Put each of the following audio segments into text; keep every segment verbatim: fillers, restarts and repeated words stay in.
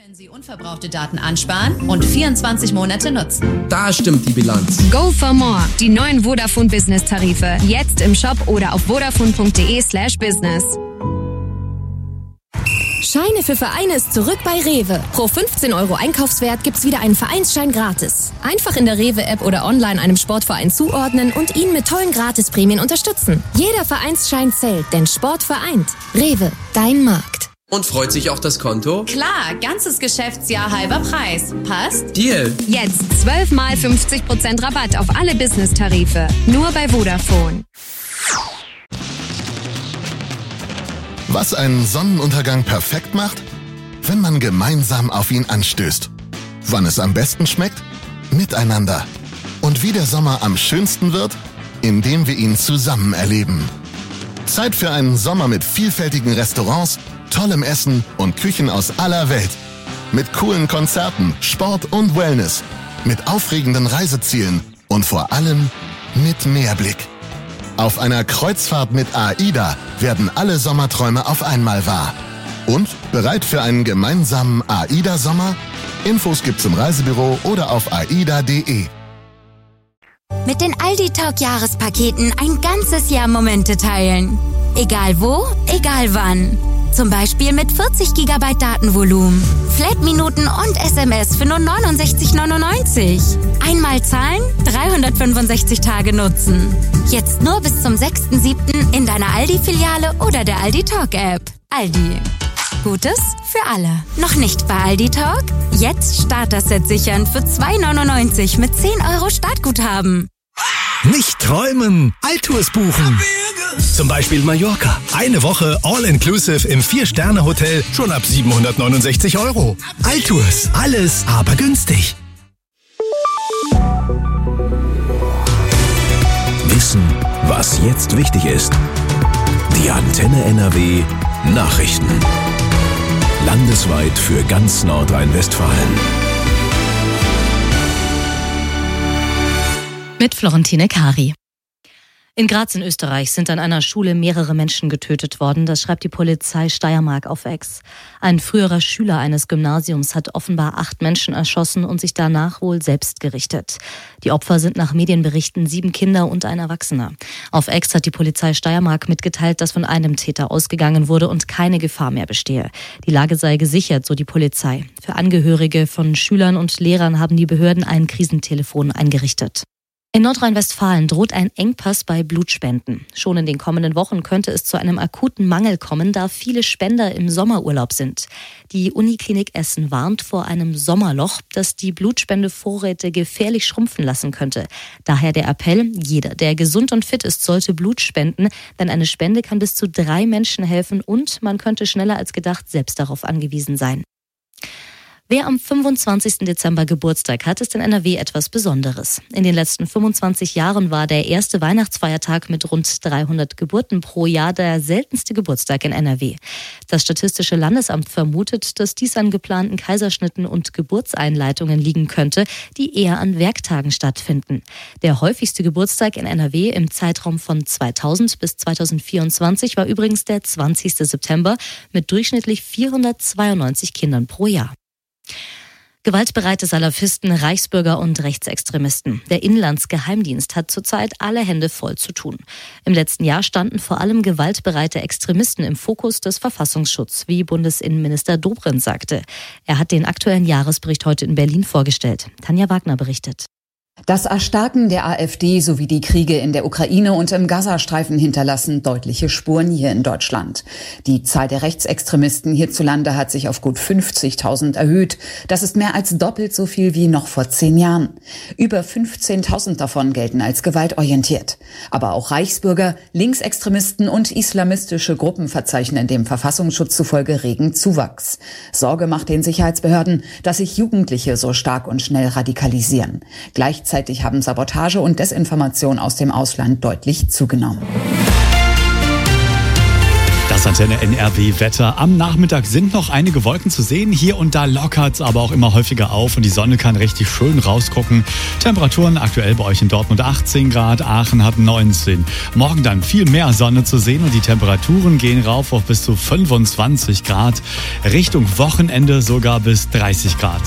können Sie unverbrauchte Daten ansparen und vierundzwanzig Monate nutzen. Da stimmt die Bilanz. Go for more. Die neuen Vodafone Business Tarife. Jetzt im Shop oder auf vodafone.de slash business. Scheine für Vereine ist zurück bei Rewe. Pro fünfzehn Euro Einkaufswert gibt's wieder einen Vereinsschein gratis. Einfach in der Rewe-App oder online einem Sportverein zuordnen und ihn mit tollen Gratisprämien unterstützen. Jeder Vereinsschein zählt, denn Sport vereint. Rewe, dein Markt. Und freut sich auch das Konto? Klar, ganzes Geschäftsjahr halber Preis. Passt? Deal. Jetzt zwölf mal fünfzig Prozent Rabatt auf alle Business-Tarife. Nur bei Vodafone. Was einen Sonnenuntergang perfekt macht? Wenn man gemeinsam auf ihn anstößt. Wann es am besten schmeckt? Miteinander. Und wie der Sommer am schönsten wird? Indem wir ihn zusammen erleben. Zeit für einen Sommer mit vielfältigen Restaurants, tollem Essen und Küchen aus aller Welt. Mit coolen Konzerten, Sport und Wellness. Mit aufregenden Reisezielen und vor allem mit Meerblick. Auf einer Kreuzfahrt mit AIDA werden alle Sommerträume auf einmal wahr. Und bereit für einen gemeinsamen AIDA-Sommer? Infos gibt's im Reisebüro oder auf aida punkt de. Mit den Aldi Talk Jahrespaketen ein ganzes Jahr Momente teilen. Egal wo, egal wann. Zum Beispiel mit vierzig Gigabyte Datenvolumen, Flat-Minuten und S M S für nur neunundsechzig neunundneunzig. Einmal zahlen, dreihundertfünfundsechzig Tage nutzen. Jetzt nur bis zum sechsten siebten in deiner Aldi-Filiale oder der Aldi Talk-App. Aldi. Gutes für alle. Noch nicht bei Aldi Talk? Jetzt Starter-Set sichern für zwei neunundneunzig mit zehn Euro Startguthaben. Nicht träumen, Altours buchen. Zum Beispiel Mallorca. Eine Woche All-Inclusive im vier-Sterne-Hotel schon ab siebenhundertneunundsechzig Euro. Altours, alles aber günstig. Wissen, was jetzt wichtig ist. Die Antenne N R W Nachrichten. Landesweit für ganz Nordrhein-Westfalen. Mit Florentine Kari. In Graz in Österreich sind an einer Schule mehrere Menschen getötet worden. Das schreibt die Polizei Steiermark auf X. Ein früherer Schüler eines Gymnasiums hat offenbar acht Menschen erschossen und sich danach wohl selbst gerichtet. Die Opfer sind nach Medienberichten sieben Kinder und ein Erwachsener. Auf X hat die Polizei Steiermark mitgeteilt, dass von einem Täter ausgegangen wurde und keine Gefahr mehr bestehe. Die Lage sei gesichert, so die Polizei. Für Angehörige von Schülern und Lehrern haben die Behörden ein Krisentelefon eingerichtet. In Nordrhein-Westfalen droht ein Engpass bei Blutspenden. Schon in den kommenden Wochen könnte es zu einem akuten Mangel kommen, da viele Spender im Sommerurlaub sind. Die Uniklinik Essen warnt vor einem Sommerloch, das die Blutspendevorräte gefährlich schrumpfen lassen könnte. Daher der Appell, jeder, der gesund und fit ist, sollte Blut spenden, denn eine Spende kann bis zu drei Menschen helfen und man könnte schneller als gedacht selbst darauf angewiesen sein. Wer am fünfundzwanzigsten Dezember Geburtstag hat, ist in N R W etwas Besonderes. In den letzten fünfundzwanzig Jahren war der erste Weihnachtsfeiertag mit rund dreihundert Geburten pro Jahr der seltenste Geburtstag in N R W. Das Statistische Landesamt vermutet, dass dies an geplanten Kaiserschnitten und Geburtseinleitungen liegen könnte, die eher an Werktagen stattfinden. Der häufigste Geburtstag in N R W im Zeitraum von zweitausend bis zweitausendvierundzwanzig war übrigens der zwanzigsten September mit durchschnittlich vierhundertzweiundneunzig Kindern pro Jahr. Gewaltbereite Salafisten, Reichsbürger und Rechtsextremisten. Der Inlandsgeheimdienst hat zurzeit alle Hände voll zu tun. Im letzten Jahr standen vor allem gewaltbereite Extremisten im Fokus des Verfassungsschutzes, wie Bundesinnenminister Dobrindt sagte. Er hat den aktuellen Jahresbericht heute in Berlin vorgestellt. Tanja Wagner berichtet. Das Erstarken der AfD sowie die Kriege in der Ukraine und im Gazastreifen hinterlassen deutliche Spuren hier in Deutschland. Die Zahl der Rechtsextremisten hierzulande hat sich auf gut fünfzigtausend erhöht. Das ist mehr als doppelt so viel wie noch vor zehn Jahren. Über fünfzehntausend davon gelten als gewaltorientiert. Aber auch Reichsbürger, Linksextremisten und islamistische Gruppen verzeichnen dem Verfassungsschutz zufolge regen Zuwachs. Sorge macht den Sicherheitsbehörden, dass sich Jugendliche so stark und schnell radikalisieren. Gleichzeitig Gleichzeitig haben Sabotage und Desinformation aus dem Ausland deutlich zugenommen. Das Das Antenne N R W-Wetter. Am Nachmittag sind noch einige Wolken zu sehen. Hier und da lockert es aber auch immer häufiger auf und die Sonne kann richtig schön rausgucken. Temperaturen aktuell bei euch in Dortmund achtzehn Grad, Aachen hat neunzehn. Morgen dann viel mehr Sonne zu sehen und die Temperaturen gehen rauf auf bis zu fünfundzwanzig Grad. Richtung Wochenende sogar bis dreißig Grad.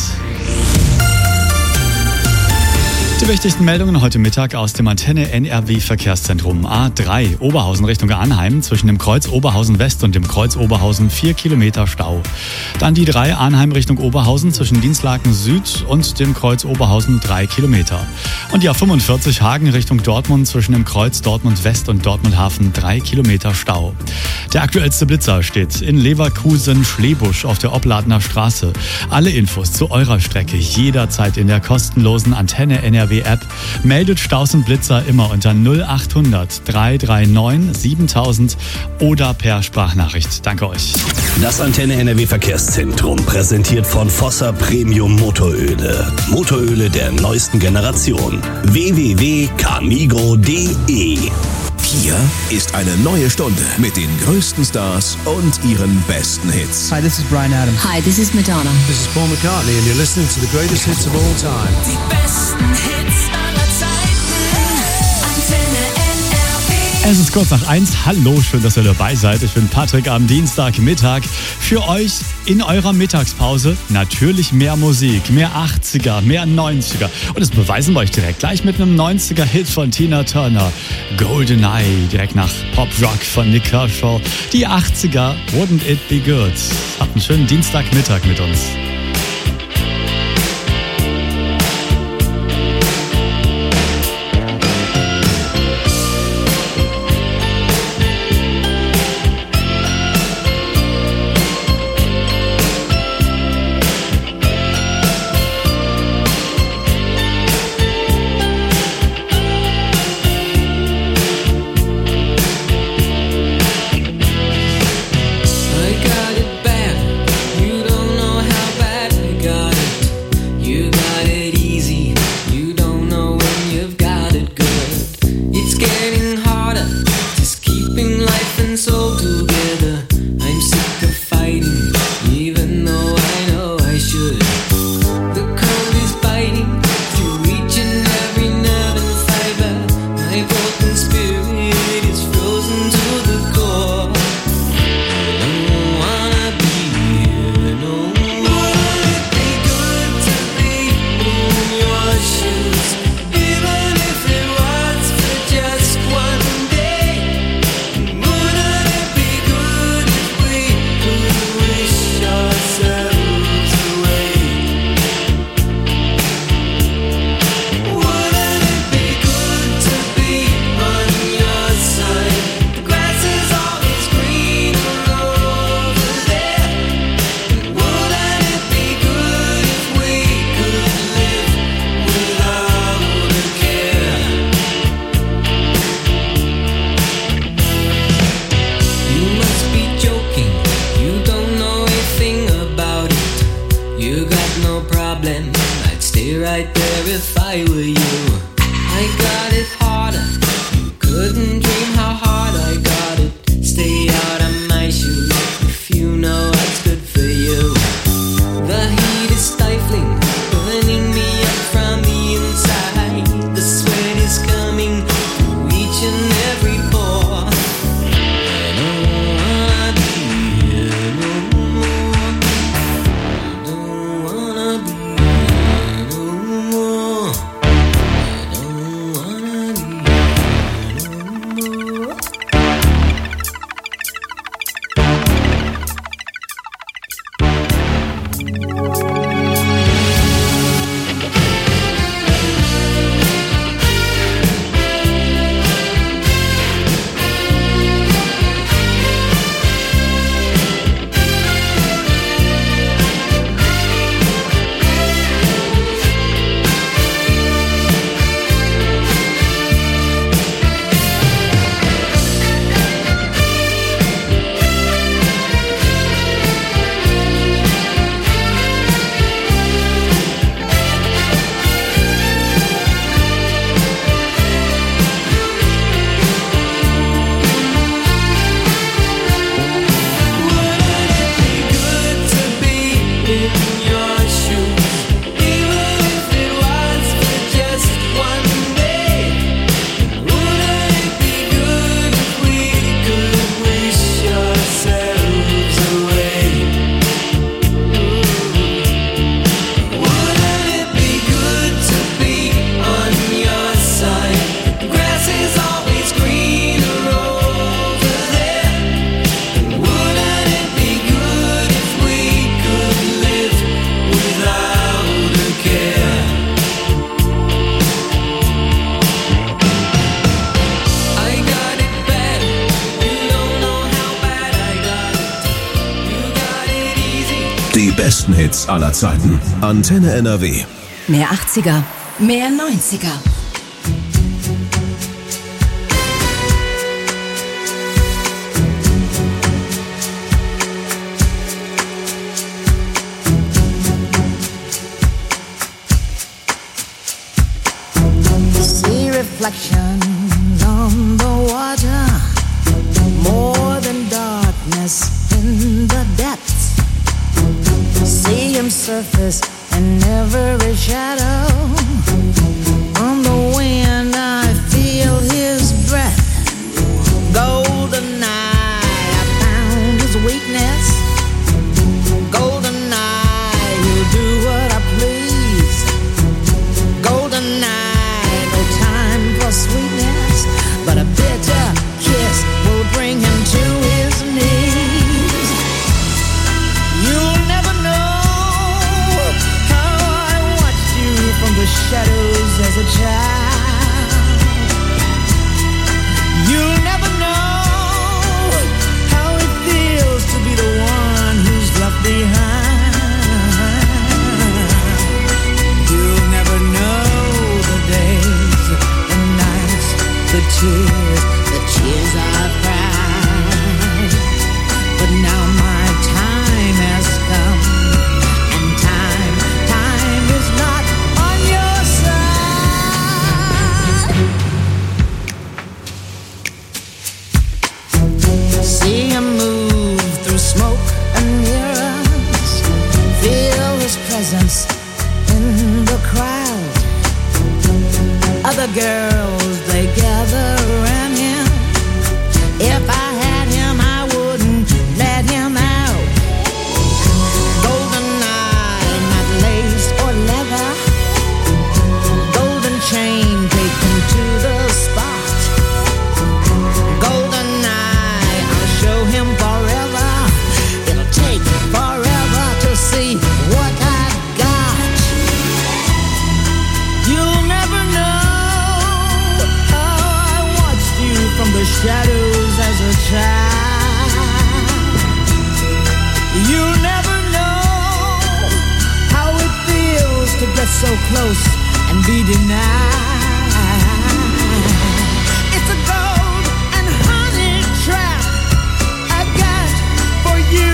Die wichtigsten Meldungen heute Mittag aus dem Antenne N R W-Verkehrszentrum. A drei, Oberhausen Richtung Arnheim, zwischen dem Kreuz Oberhausen West und dem Kreuz Oberhausen vier Kilometer Stau. Dann die drei, Arnheim Richtung Oberhausen, zwischen Dienstlaken Süd und dem Kreuz Oberhausen drei Kilometer. Und die A fünfundvierzig, Hagen Richtung Dortmund, zwischen dem Kreuz Dortmund West und Dortmund Hafen drei Kilometer Stau. Der aktuellste Blitzer steht in Leverkusen-Schlebusch auf der Opladener Straße. Alle Infos zu eurer Strecke jederzeit in der kostenlosen Antenne N R W App. Meldet Staus und Blitzer immer unter null acht hundert drei drei neun siebentausend oder per Sprachnachricht. Danke euch. Das Antenne N R W Verkehrszentrum präsentiert von Fossa Premium Motoröle. Motoröle der neuesten Generation. w w w punkt camigro punkt de. Hier ist eine neue Stunde mit den größten Stars und ihren besten Hits. Hi, this is Bryan Adams. Hi, this is Madonna. This is Paul McCartney and you're listening to the greatest hits of all time. Die besten Hits aller Zeiten. Antenne N R W. Es ist kurz nach eins. Hallo, schön, dass ihr dabei seid. Ich bin Patrick am Dienstagmittag. Für euch in eurer Mittagspause natürlich mehr Musik, mehr achtziger, mehr neunziger. Und das beweisen wir euch direkt gleich mit einem neunziger-Hit von Tina Turner. GoldenEye, direkt nach Pop Rock von Nick Kershaw. Die achtziger, Wouldn't It Be Good? Habt einen schönen Dienstagmittag mit uns. größten Hits aller Zeiten. Antenne N R W. Mehr achtziger, mehr neunziger. See reflections on the water, more than darkness in the depths. See him surface in every shadow. On the wind I feel his breath. Golden eye, I found his weakness. Golden eye, he'll do what I please. Golden eye, no time for sweetness, but a bitter kiss will bring him to his knees. You'll never know how I watched you from the shadows as a child. You'll never know how it feels to be the one who's left behind. You'll never know the days, the nights, the tears, the tears I've cried. But now my time has come, and time, time is not on your side. See him move through smoke and mirrors, feel his presence in the crowd. Other girls, they gather around him. If I had him, I wouldn't let him out. Golden eye, not lace or leather. Golden chain taken to the spot. Golden eye, I'll show him forever. It'll take forever to see what I've got. You'll never know how I watched you from the shadows as a child. You'll never know how it feels to get so close and be denied. It's a gold and honey trap I got for you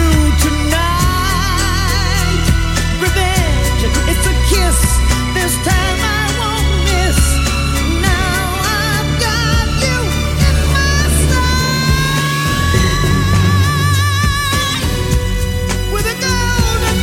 tonight. Revenge, it's a kiss. This time I won't miss. Now I've got you in my sight. With a golden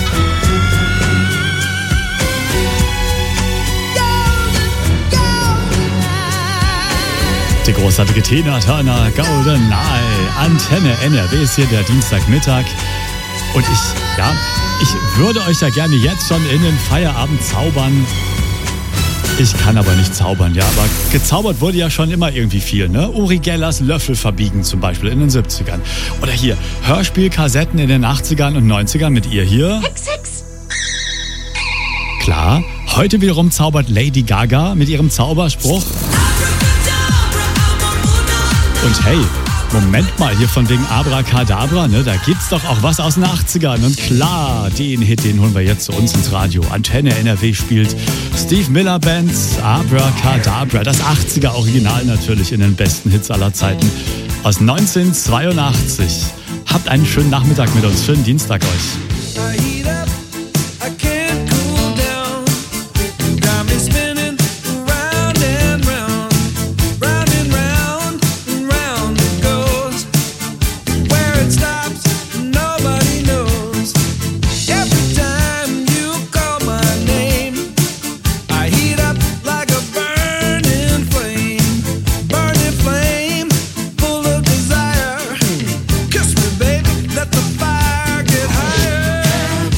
Die großartige Tina Turner, Golden Eye. Antenne N R W ist hier der Dienstagmittag. Und ich, ja, ich würde euch ja gerne jetzt schon in den Feierabend zaubern. Ich kann aber nicht zaubern, ja, aber gezaubert wurde ja schon immer irgendwie viel, ne? Uri Gellers Löffel verbiegen zum Beispiel in den siebzigern. Oder hier, Hörspielkassetten in den achtzigern und neunzigern mit ihr hier. Hex, Hex. Klar, heute wiederum zaubert Lady Gaga mit ihrem Zauberspruch. Und hey, Moment mal, hier von wegen Abracadabra, ne? Da gibt's doch auch was aus den achtzigern. Und klar, den Hit, den holen wir jetzt zu uns ins Radio. Antenne N R W spielt Steve Miller Bands Abracadabra. Das achtziger Original natürlich in den besten Hits aller Zeiten. Aus neunzehnhundertzweiundachtzig. Habt einen schönen Nachmittag mit uns. Schönen Dienstag euch. Kiss me, baby, let the fire get higher.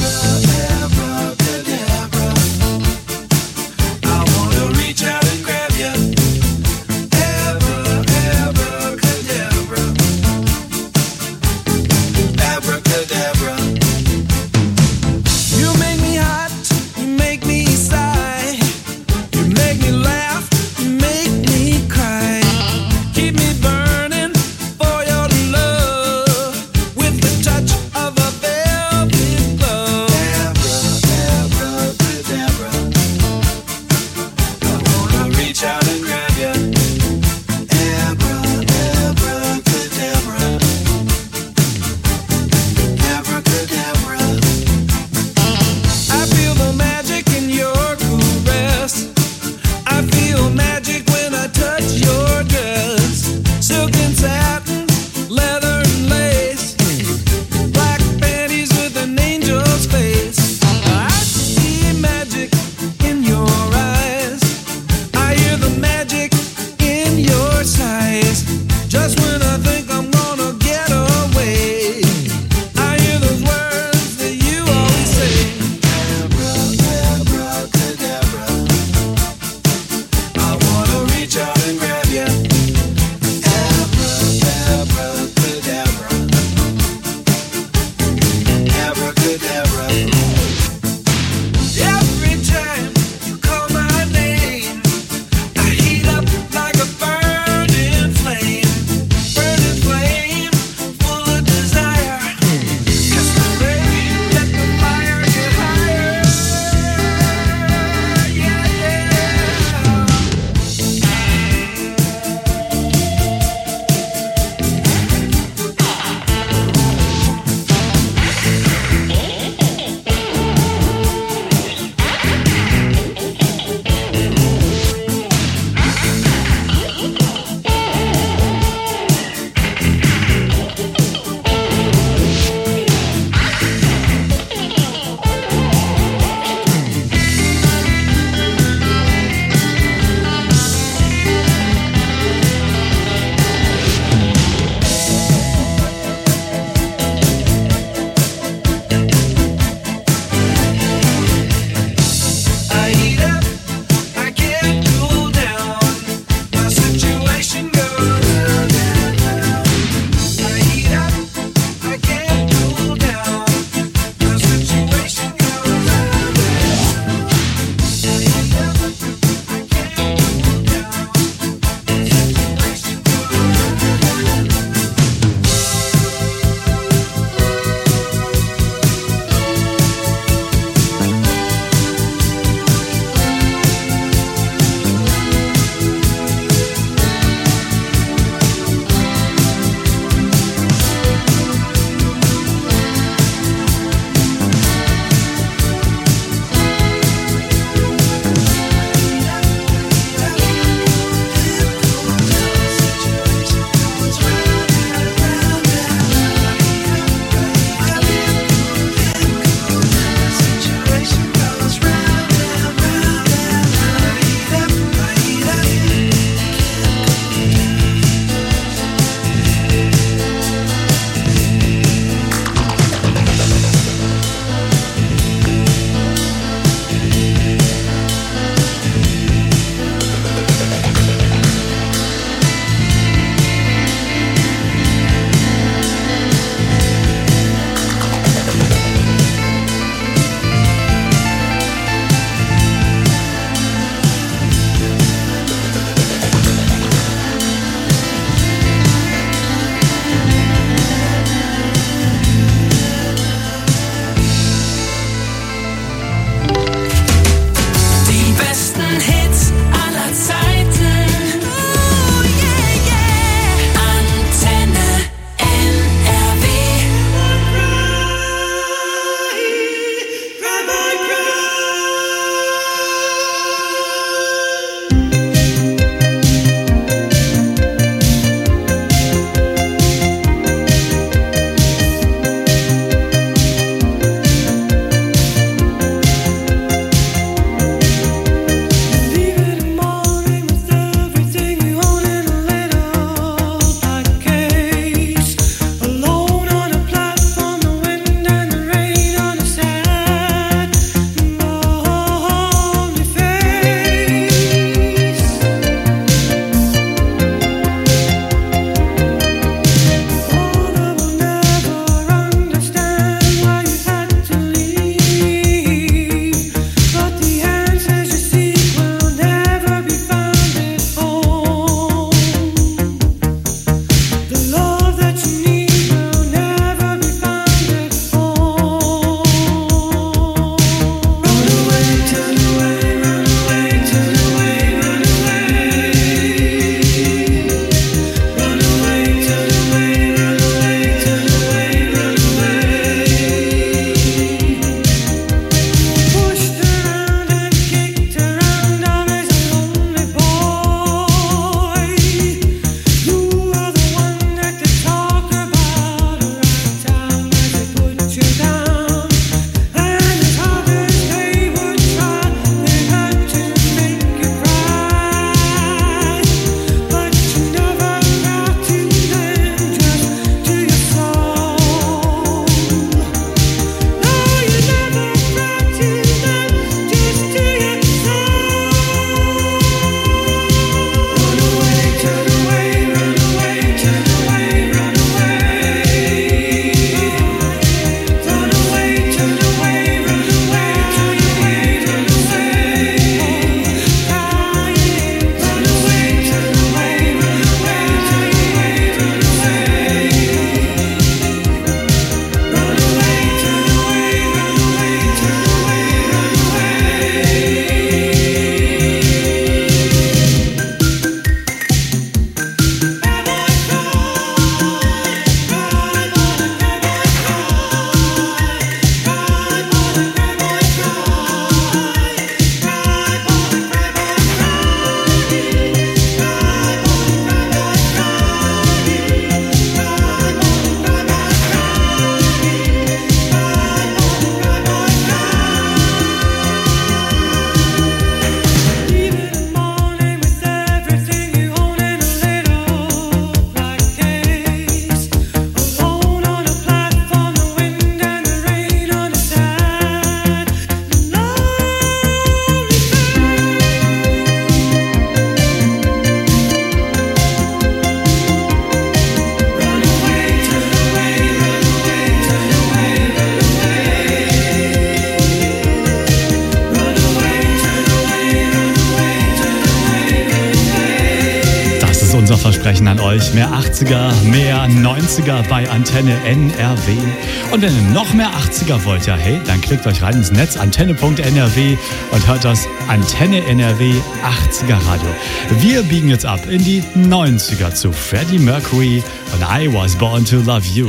Versprechen an euch. Mehr achtziger, mehr neunziger bei Antenne N R W. Und wenn ihr noch mehr achtziger wollt, ja hey, dann klickt euch rein ins Netz antenne punkt n r w und hört das Antenne N R W achtziger Radio. Wir biegen jetzt ab in die neunziger zu Freddie Mercury und I Was Born to Love You.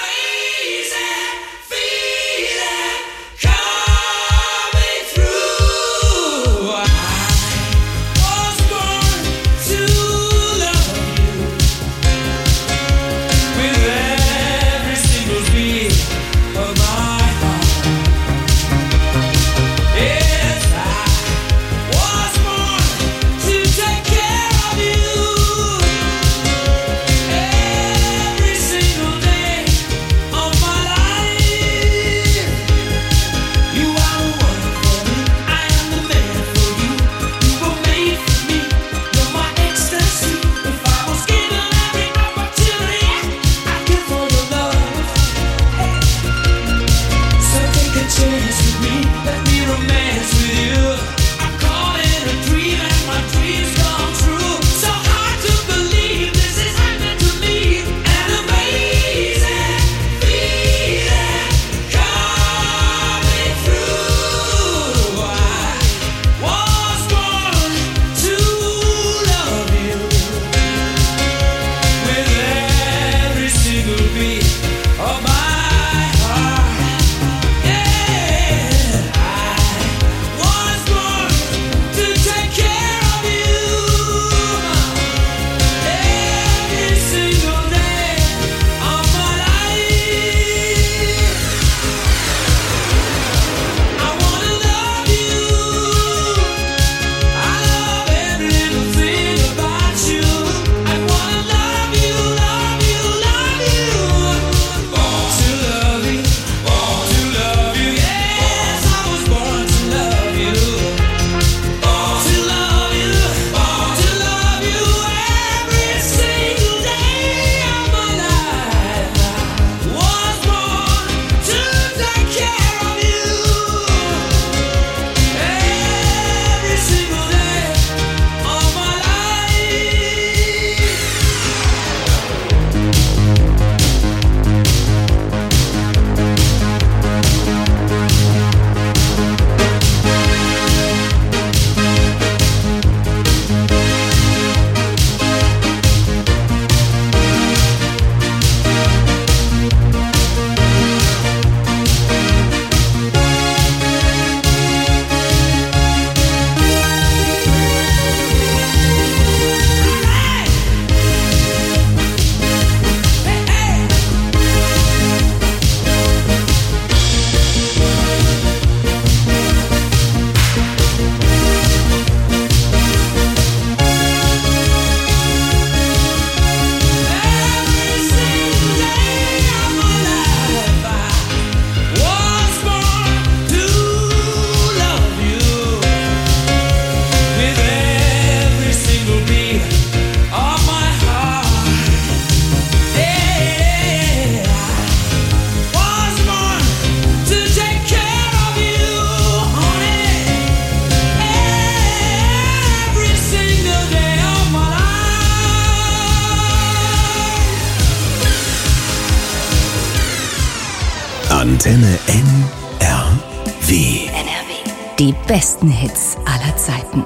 Antenne N R W. N R W. Die besten Hits aller Zeiten.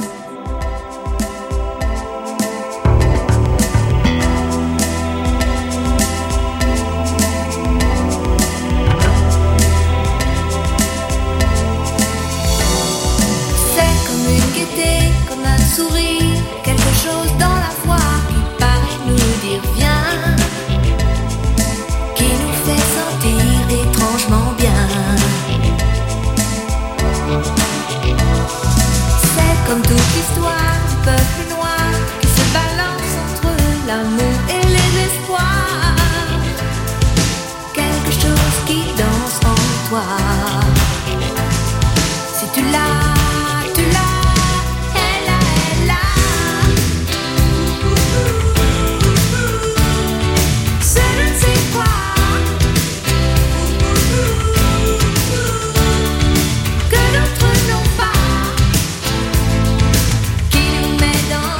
C'est comme une gaieté, comme un sourire, quelque chose dans la voix qui paraît nous dire viens, qui nous fait sentir étrangement bien. C'est comme toute l'histoire du peuple noir qui se balance entre l'amour et les espoirs. Quelque chose qui danse en toi. Si tu l'as, tu l'as, elle a, elle a. C'est je ne sais quoi que d'autres n'ont pas, qui nous met dans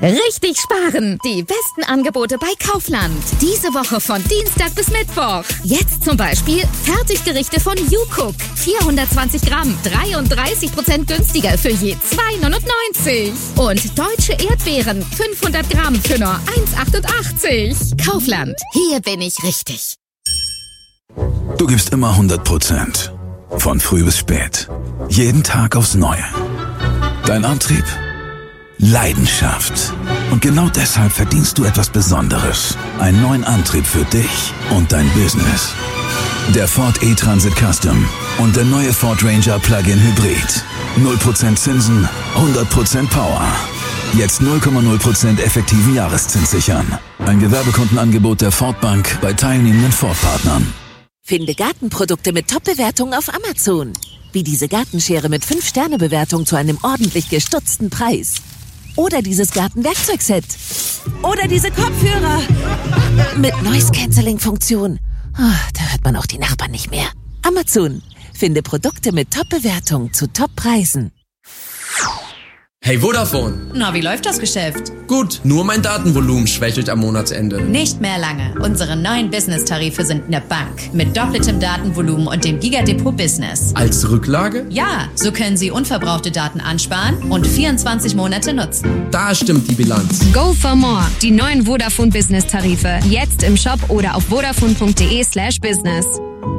Richtig sparen! Die besten Angebote bei Kaufland. Diese Woche von Dienstag bis Mittwoch. Jetzt zum Beispiel Fertiggerichte von YouCook. vierhundertzwanzig Gramm, dreiunddreißig Prozent günstiger für je zwei neunundneunzig. Und deutsche Erdbeeren, fünfhundert Gramm für nur eins achtundachtzig. Kaufland, hier bin ich richtig. Du gibst immer hundert Prozent. Von früh bis spät. Jeden Tag aufs Neue. Dein Antrieb? Leidenschaft. Und genau deshalb verdienst du etwas Besonderes. Einen neuen Antrieb für dich und dein Business. Der Ford E-Transit Custom und der neue Ford Ranger Plug-in Hybrid. null Prozent Zinsen, hundert Prozent Power. Jetzt null Komma null Prozent effektiven Jahreszins sichern. Ein Gewerbekundenangebot der Ford Bank bei teilnehmenden Ford-Partnern. Finde Gartenprodukte mit Top-Bewertungen auf Amazon. Wie diese Gartenschere mit fünf Sterne Bewertung zu einem ordentlich gestutzten Preis. Oder dieses Gartenwerkzeugset. Oder diese Kopfhörer mit Noise-Canceling-Funktion. Oh, da hört man auch die Nachbarn nicht mehr. Amazon. Finde Produkte mit Top-Bewertung zu Top-Preisen. Hey Vodafone. Na, wie läuft das Geschäft? Gut, nur mein Datenvolumen schwächelt am Monatsende. Nicht mehr lange. Unsere neuen Business-Tarife sind eine Bank. Mit doppeltem Datenvolumen und dem Gigadepot Business. Als Rücklage? Ja, so können Sie unverbrauchte Daten ansparen und vierundzwanzig Monate nutzen. Da stimmt die Bilanz. Go for more. Die neuen Vodafone Business Tarife. Jetzt im Shop oder auf vodafone.de slash business.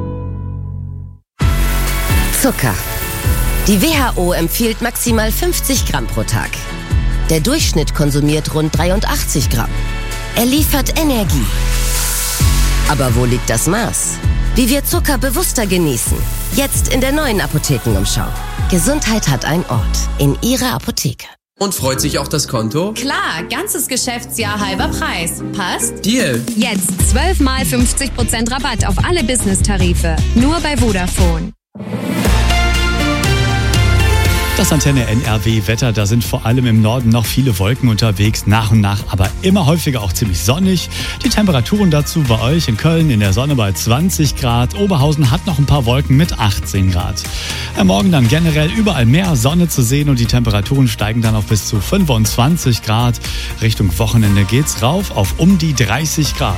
Zucker. Die W H O empfiehlt maximal fünfzig Gramm pro Tag. Der Durchschnitt konsumiert rund dreiundachtzig Gramm. Er liefert Energie. Aber wo liegt das Maß? Wie wir Zucker bewusster genießen. Jetzt in der neuen Apothekenumschau. Gesundheit hat einen Ort. In Ihrer Apotheke. Und freut sich auch das Konto? Klar, ganzes Geschäftsjahr halber Preis. Passt? Deal. Jetzt zwölf mal fünfzig Prozent Rabatt auf alle Business-Tarife. Nur bei Vodafone. Das Antenne N R W-Wetter, da sind vor allem im Norden noch viele Wolken unterwegs, nach und nach aber immer häufiger auch ziemlich sonnig. Die Temperaturen dazu bei euch in Köln in der Sonne bei zwanzig Grad. Oberhausen hat noch ein paar Wolken mit achtzehn Grad. Am Morgen dann generell überall mehr Sonne zu sehen und die Temperaturen steigen dann auf bis zu fünfundzwanzig Grad. Richtung Wochenende geht's rauf auf um die dreißig Grad.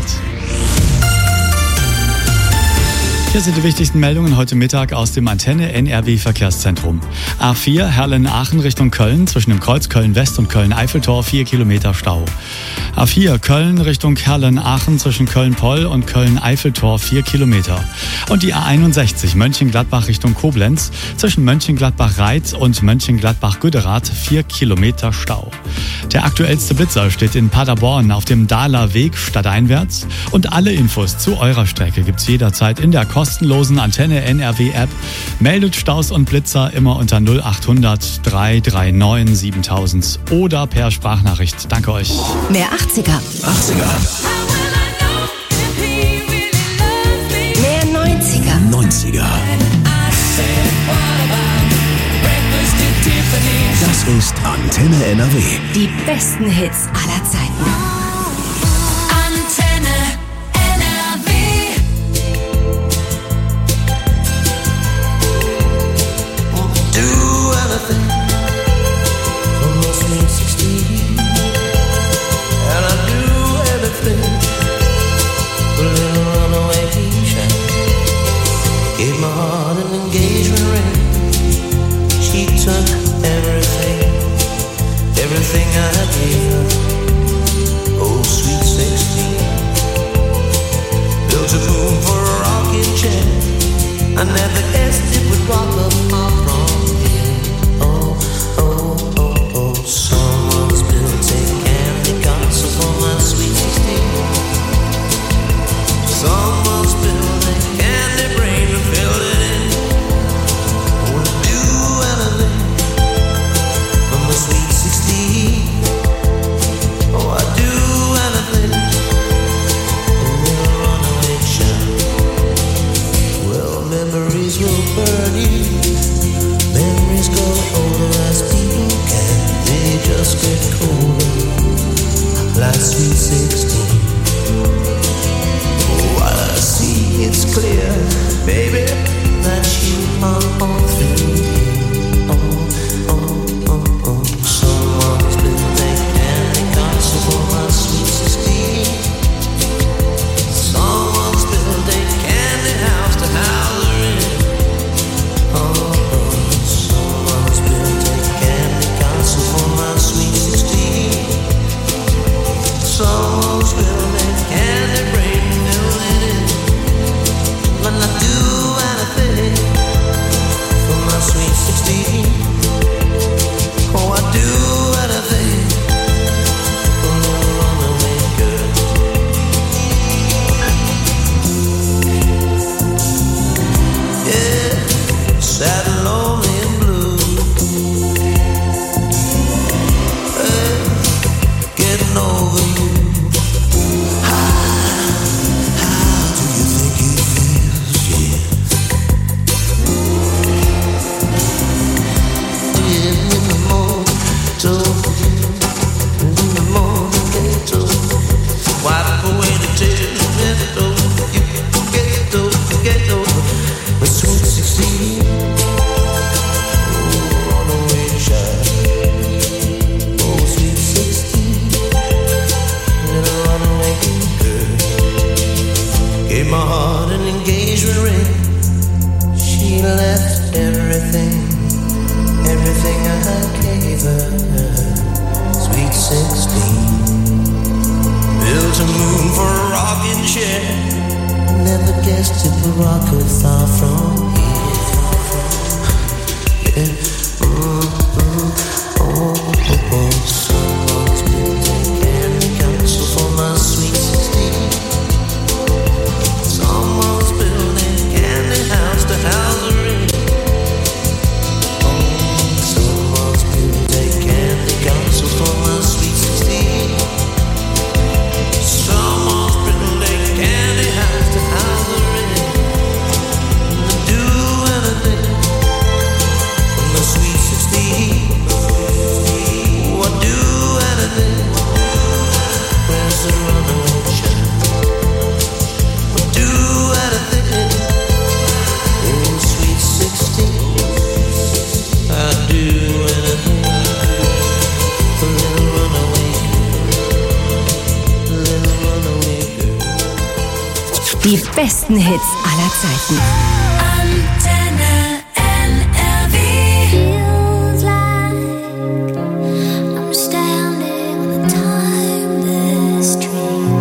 Hier sind die wichtigsten Meldungen heute Mittag aus dem Antenne N R W Verkehrszentrum. A vier Herrlen-Aachen Richtung Köln zwischen dem Kreuz Köln-West und Köln-Eiffeltor vier Kilometer Stau. A vier Köln Richtung Herrlen-Aachen zwischen Köln-Poll und Köln-Eiffeltor vier Kilometer. Und die A einundsechzig Mönchengladbach Richtung Koblenz zwischen Mönchengladbach-Reit und Mönchengladbach-Güderath vier Kilometer Stau. Der aktuellste Blitzer steht in Paderborn auf dem Dahler Weg stadteinwärts. Und alle Infos zu eurer Strecke gibt's jederzeit in der kostenlosen Antenne N R W App. Meldet Staus und Blitzer immer unter null achthundert drei drei neun siebentausend oder per Sprachnachricht. Danke euch. Mehr achtziger. achtziger. Mehr neunziger. neunziger. Das ist Antenne N R W. Die besten Hits aller Zeiten. Everything I gave her, oh sweet sixteen. Built a boom for a rocking chair. I never guessed it would rock up my from here. Oh Die besten Hits aller Zeiten. Antenne N R W. Feels like I'm standing on a timeless dream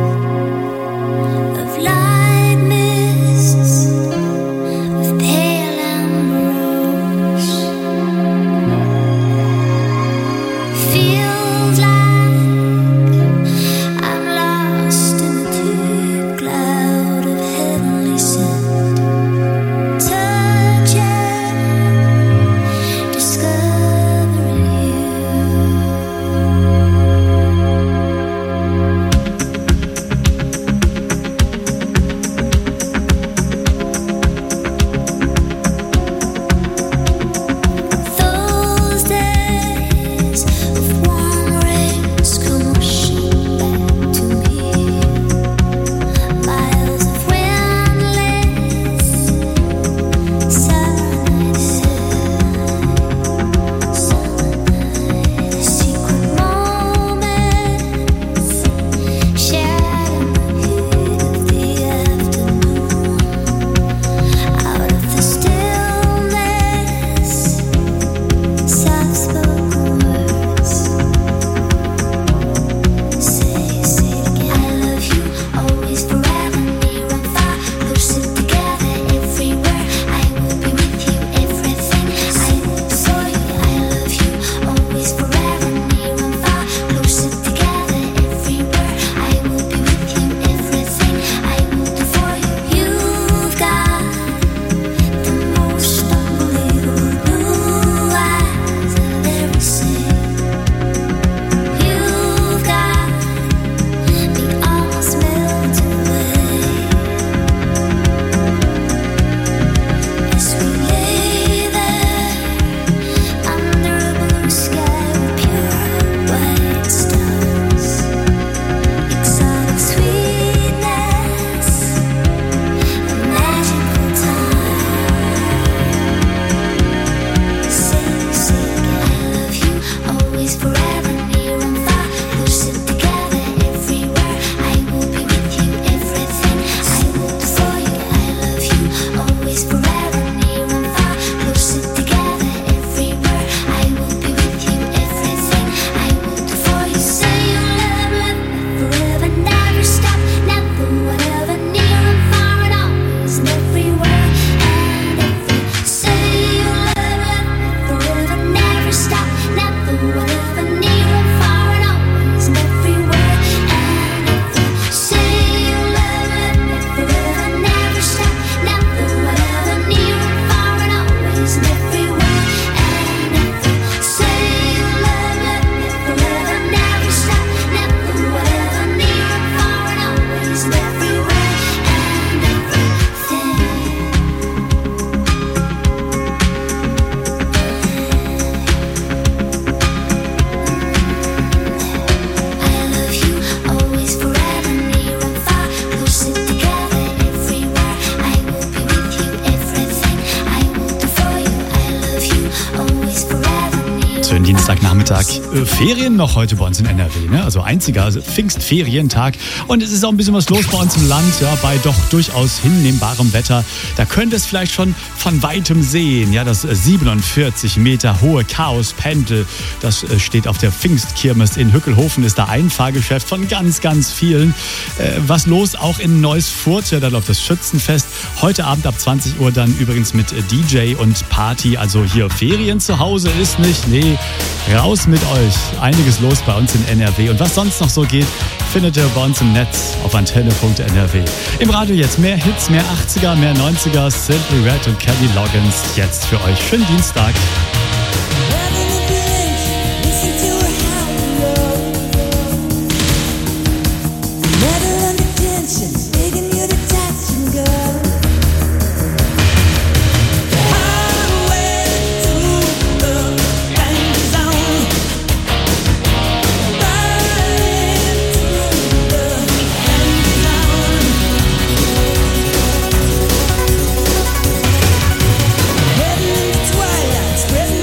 of light mists with pale ambrose. Feels like I'm lost in a deep cloud of heavenly scent. Dienstagnachmittag. Äh, Ferien noch heute bei uns in N R W, ne? Also einziger also Pfingstferientag. Und es ist auch ein bisschen was los bei uns im Land, ja, bei doch durchaus hinnehmbarem Wetter. Da könnt ihr es vielleicht schon von weitem sehen. Ja, das siebenundvierzig Meter hohe Chaos-Pendel, das äh, steht auf der Pfingstkirmes in Hückelhofen, ist da ein Fahrgeschäft von ganz, ganz vielen. Äh, was los auch in Neuss-Furth, ja, da läuft das Schützenfest. Heute Abend ab zwanzig Uhr dann übrigens mit äh, D J und Party. Also hier Ferien zu Hause ist nicht, nee, raus mit euch. Einiges los bei uns in N R W. Und was sonst noch so geht, findet ihr bei uns im Netz auf antenne punkt n r w. Im Radio jetzt mehr Hits, mehr achtziger, mehr neunziger, Simply Red und Kenny Loggins jetzt für euch. Schönen Dienstag. Spreading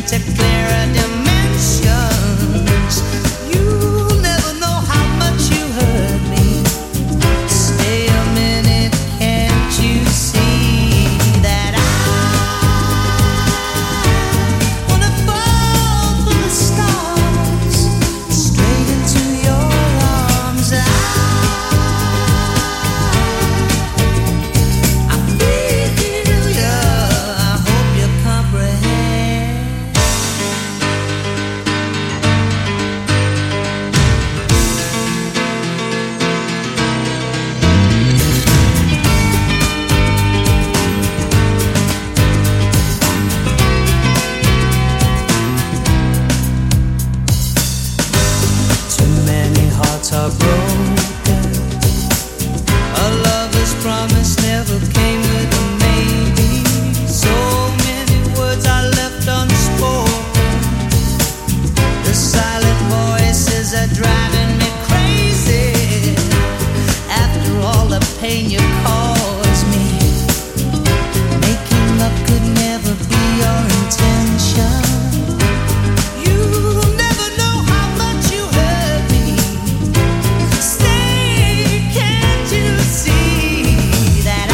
into clearer dimensions. You'll never know how much you hurt me. Stay a minute, can't you see that I wanna fall from the stars straight into your arms? I, I feel ya, I hope you comprehend. Too many hearts are broken. A lover's promise never came with a maybe. So many words are left unspoken. The silent voices are driving me crazy. After all the pain you caused me, making love could never be your intention. You'll never know how much you hurt me. Stay, can't you see that I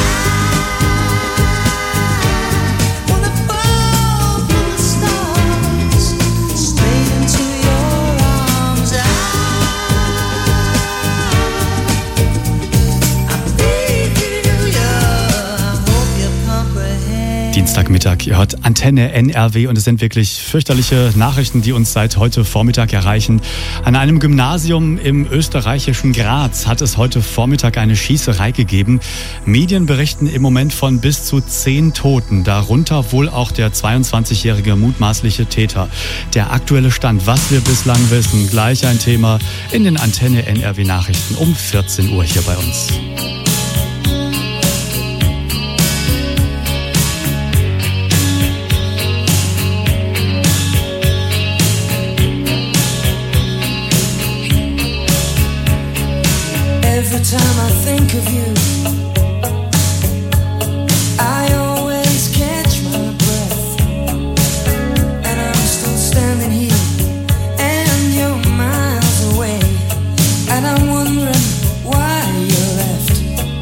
wanna fall from the stars straight into your arms? I, I feel ya, I hope you comprehend. Dienstagmittag, ihr hört Antenne N R W und es sind wirklich fürchterliche Nachrichten, die uns seit heute Vormittag erreichen. An einem Gymnasium im österreichischen Graz hat es heute Vormittag eine Schießerei gegeben. Medien berichten im Moment von bis zu zehn Toten, darunter wohl auch der zweiundzwanzigjährige mutmaßliche Täter. Der aktuelle Stand, was wir bislang wissen, gleich ein Thema in den Antenne N R W Nachrichten um vierzehn Uhr hier bei uns. Every time I think of you, I always catch my breath. And I'm still standing here, and you're miles away. And I'm wondering why you left.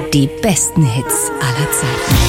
Die besten Hits aller Zeiten.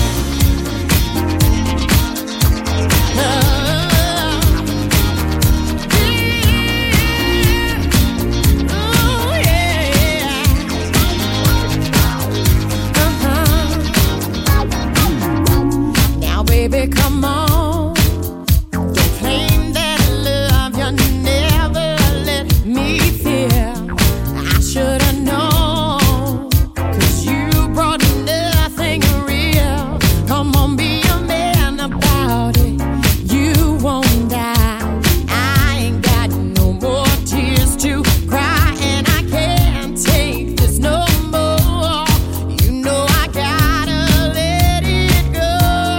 Baby, come on. Don't claim that love you never let me feel. I should've known, 'cause you brought nothing real. Come on, be a man about it. You won't die. I ain't got no more tears to cry, and I can't take this no more. You know I gotta let it go.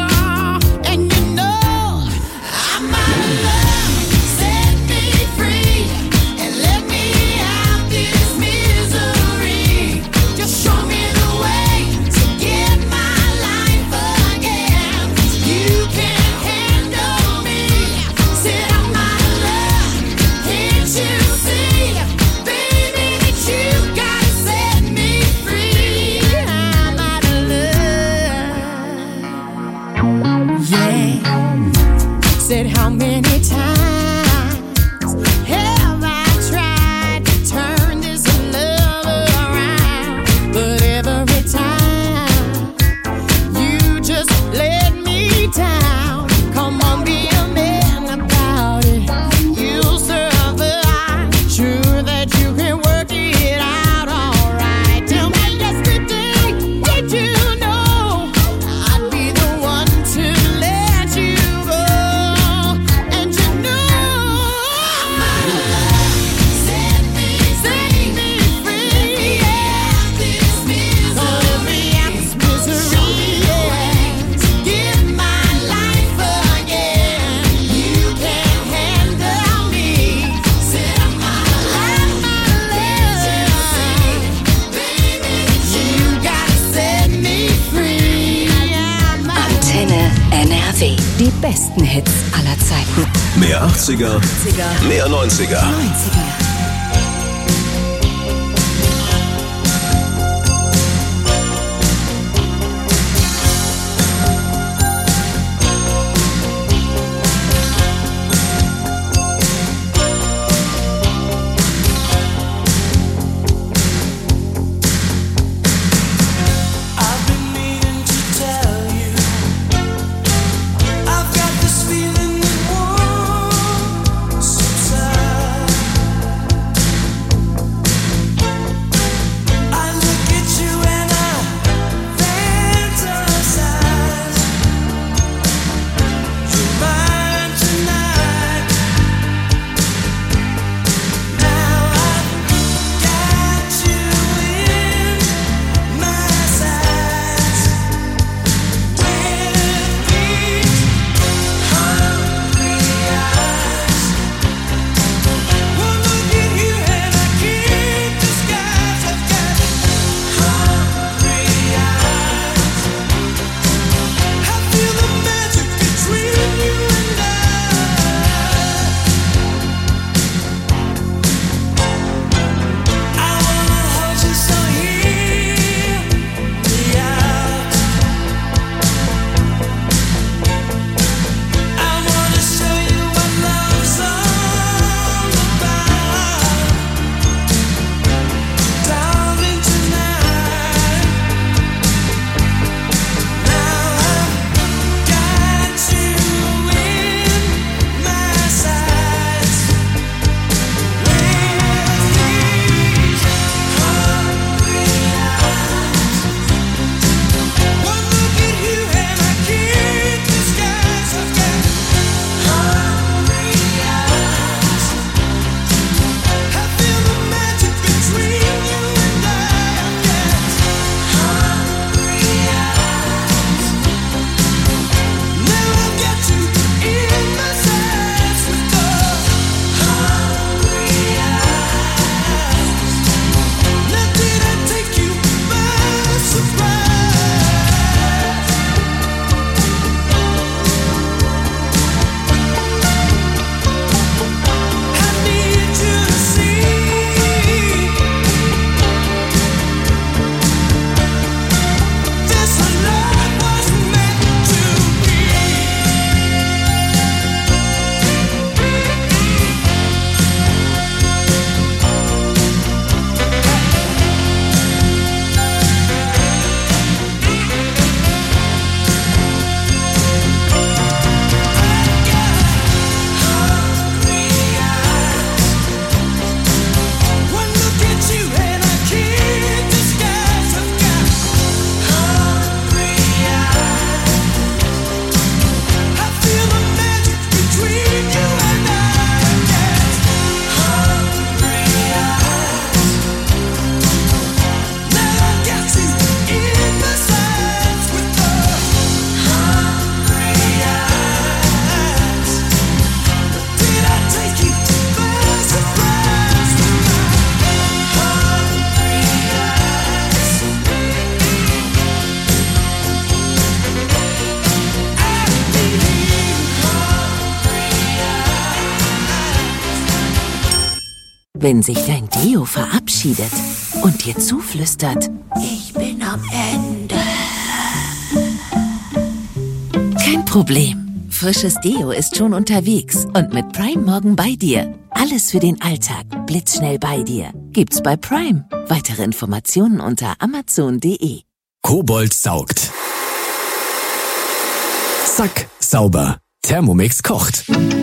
Said how many times have I tried to turn this love around, but every time you just let me down. Come on, be a man about it. You'll survive. Sure that you can work it out alright. Tell me yesterday, did you know I'd be the one to let you go? N R W. Die besten Hits aller Zeiten. Mehr achtziger, mehr neunziger. I've got this feeling that won't subside. Wenn sich dein Deo verabschiedet und dir zuflüstert, ich bin am Ende. Kein Problem. Frisches Deo ist schon unterwegs und mit Prime morgen bei dir. Alles für den Alltag, blitzschnell bei dir. Gibt's bei Prime. Weitere Informationen unter amazon punkt de. Kobold saugt. Zack, sauber. Thermomix kocht.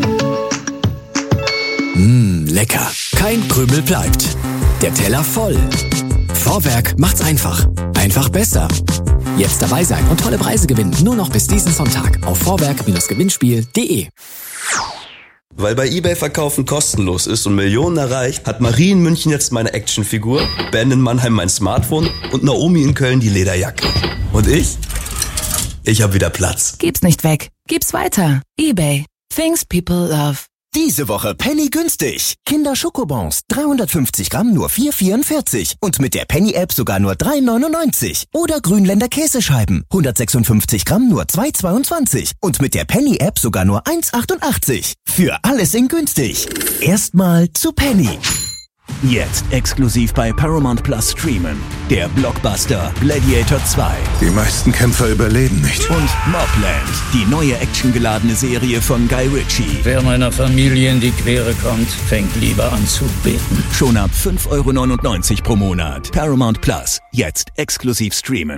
Mmm, lecker. Kein Krümel bleibt. Der Teller voll. Vorwerk macht's einfach. Einfach besser. Jetzt dabei sein und tolle Preise gewinnen. Nur noch bis diesen Sonntag auf vorwerk Gewinnspiel punkt de. Weil bei eBay Verkaufen kostenlos ist und Millionen erreicht, hat Marie in München jetzt meine Actionfigur, Ben in Mannheim mein Smartphone und Naomi in Köln die Lederjacke. Und ich? Ich hab wieder Platz. Gib's nicht weg. Gib's weiter. eBay. Things people love. Diese Woche Penny günstig. Kinder-Schokobons, dreihundertfünfzig Gramm nur vier vierundvierzig. Und mit der Penny-App sogar nur drei neunundneunzig. Oder Grünländer Käsescheiben, hundertsechsundfünfzig Gramm nur zwei zweiundzwanzig. Und mit der Penny-App sogar nur eins achtundachtzig. Für alles in günstig. Erstmal zu Penny. Jetzt exklusiv bei Paramount Plus streamen. Der Blockbuster Gladiator zwei. Die meisten Kämpfer überleben nicht. Und Mobland, die neue actiongeladene Serie von Guy Ritchie. Wer meiner Familie in die Quere kommt, fängt lieber an zu beten. Schon ab fünf Euro neunundneunzig pro Monat. Paramount Plus, jetzt exklusiv streamen.